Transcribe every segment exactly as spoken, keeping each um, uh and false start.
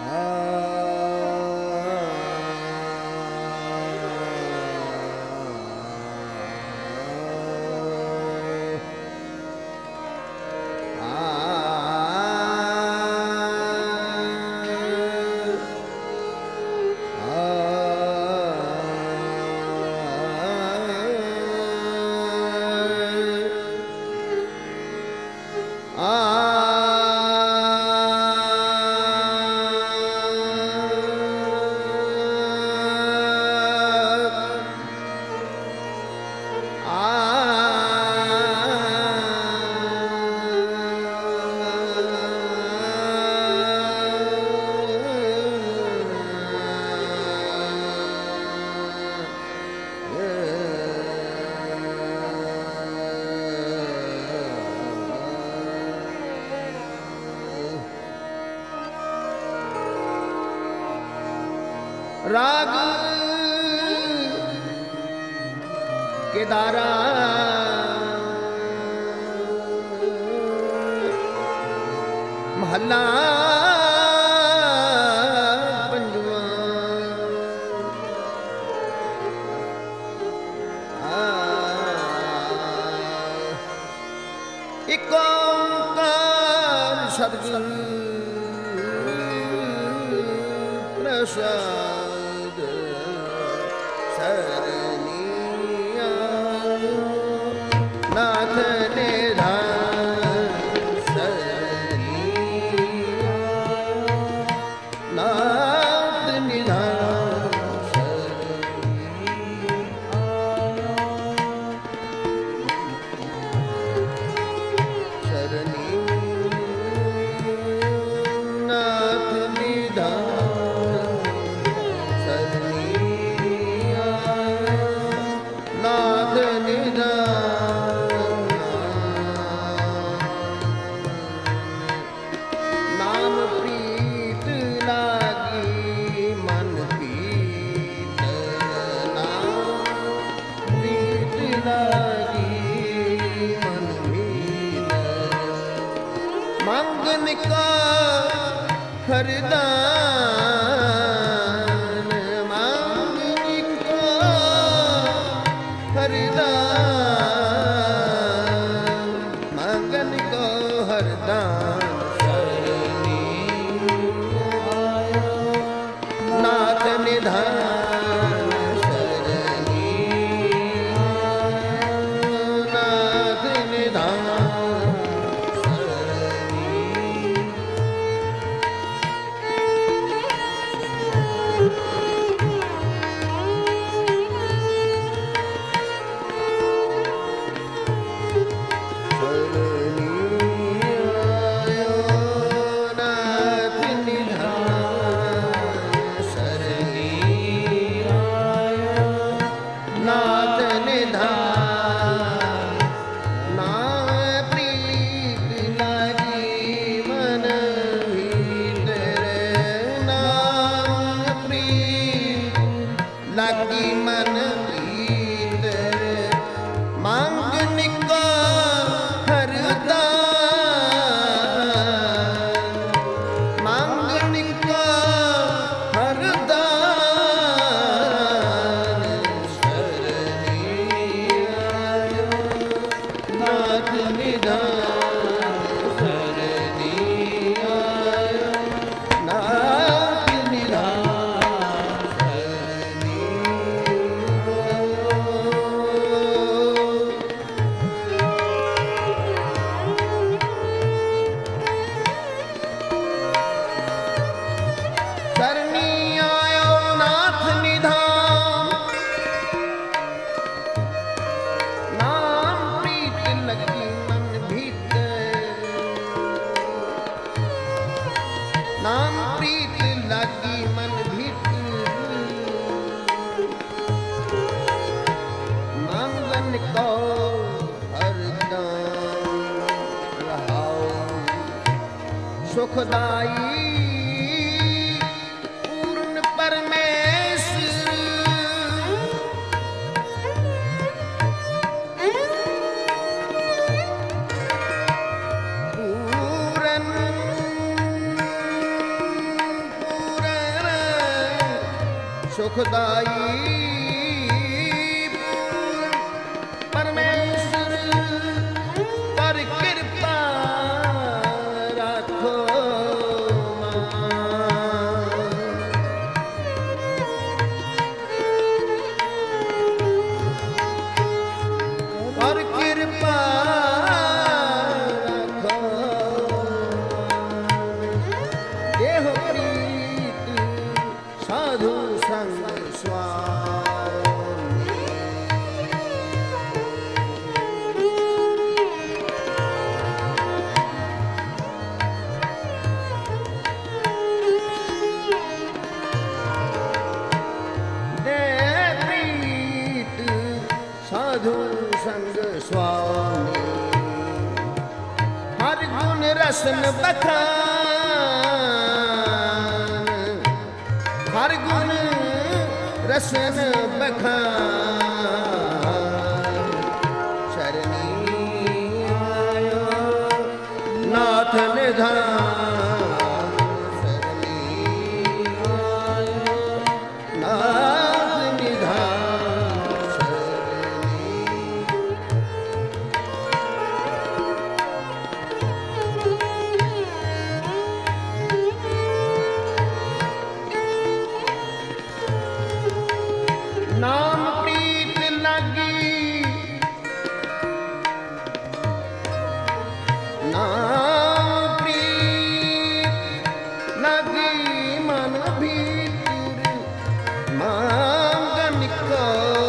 राग केदारा महला पंजवा एक ओंकार सतगुरु प्रसाद सरनिया नाथ निधान सरनिया नाथ निधान सरनिया नाथ मंगन का हरदान मंगन का हरदान मंगन को हरदान नाथ निधान नाथ निधान लागी मन भीतर मांगन का हरदान मांगन का हरदान सरनिया नाथ निधान सरनिया नाथ निधान नाम प्रीत लागी मन भीतर मंगन को हरदम रहाओ सुखदाई पूर्ण परमेश्वर पूरन सुखदाई परमेश्वर पर कृपा राखो पर कृपा राखो देह प्रीत साधु संग स्वामी देह प्रीत साधु संग स्वामी हर गुण रसन बखान हर गुण रसन बखान शरणी आयो नाथ निधान शरणी आयो नाथ निधान शरणी नाम प्रीत लगी नाम प्रीत लगी मन भीतर मांगन को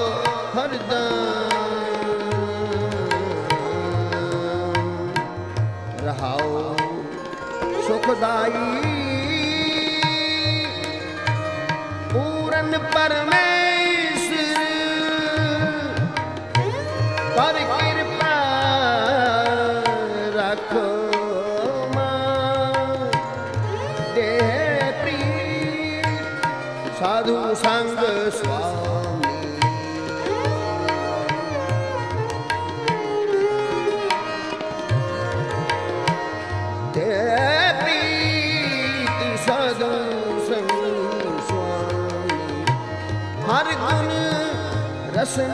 हरदम रहाओ सुखदाई पूरन परमेश्वर पर कृपा रखो मां देह प्रीत साधु संग स्वामी देह प्रीत साधु संग स्वामी हर गुण रसन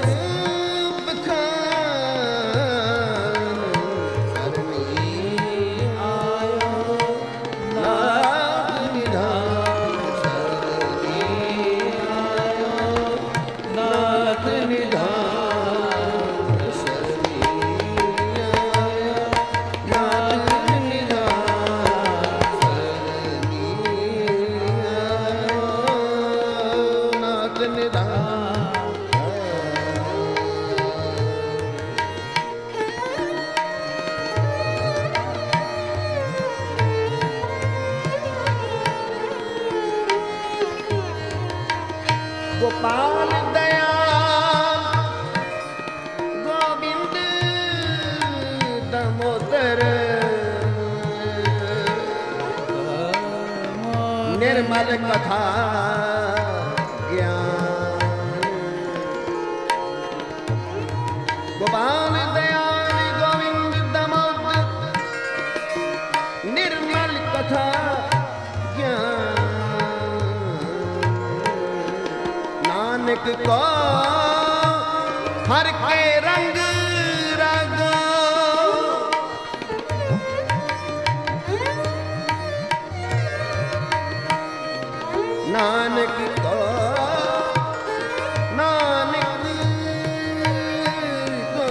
बखान शरणी आयो नाथ निधान शरणी आयो नाथ निधान शरणी आयो नाथ निधान शरणी आयो नाथ निधान गोपाल दयाल गोविंद दामोदर निर्मल कथा ज्ञान गोपाल दयाल गोविंद दामोदर निर्मल कथा ज्ञान नानक को हर के रंग रागो नानक को नानक को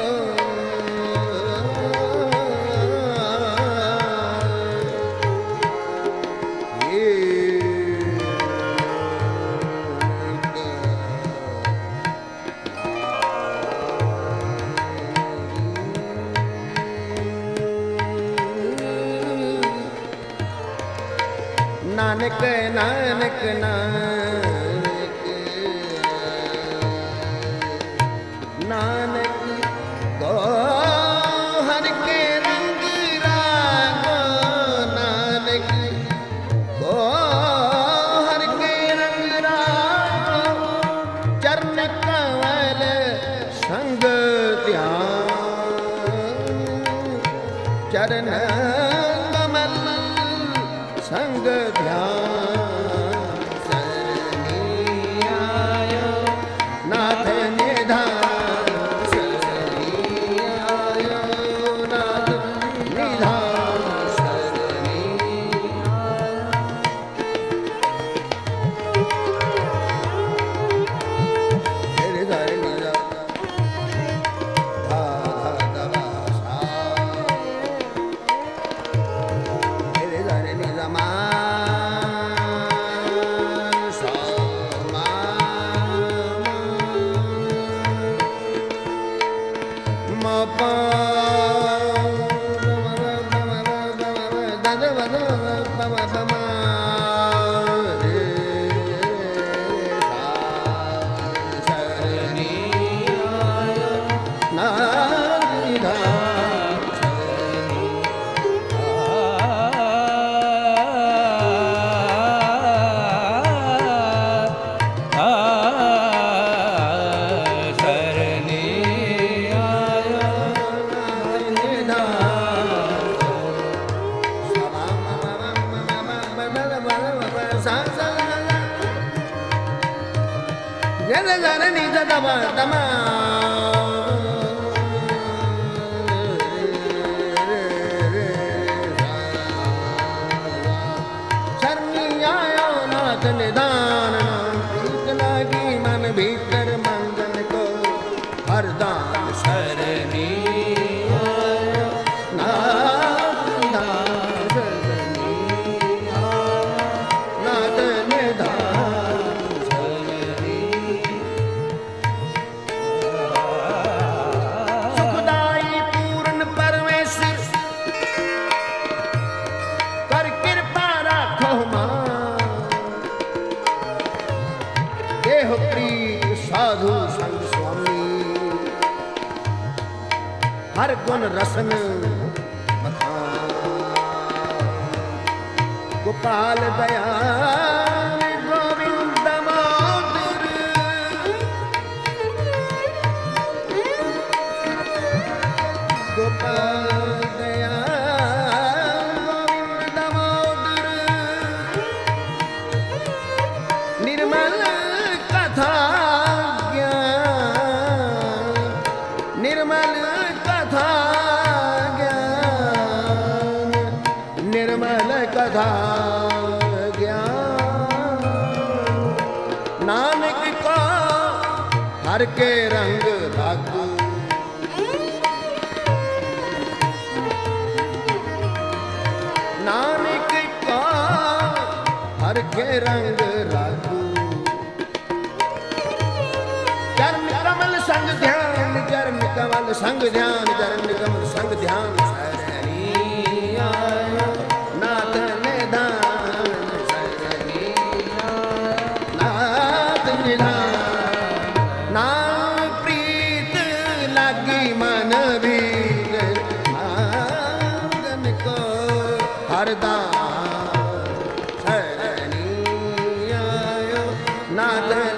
नानक नानक नानक नानक को हर के रंग रागो नानक को हर के रंग रागो चरण कमल संग ध्यान चरण कमल संग ध्यान शरणिया सा सा जन जन नि दमा दमा निदान प्रीत लागी मन भीतर मंगन को हरदान शरणी नाथ शरणी नाथ निदान शरणी सुखदाई पूर्ण परमेश्वर कर कृपा राखो मां देह प्रीत साधु संग स्वामी हर गुण रसन बखान गोपाल दयाल गोविंद दामोदर गोपाल दयाल गोविंद दामोदर निर्मल कथा ज्ञान निर्मल कथा ज्ञान निर्मल कथा ज्ञान नानक को हर के रंग लागू नानक को हर के रंग लागू चरण कमल संग ध्यान चरण कमल संग ध्यान चरण कमल संग ध्यान शरणी आयो नाथ निधान शरणी नाथ निधान नाम प्रीत लागी मन भीर नागन को हरदान शरणी आयो नाथ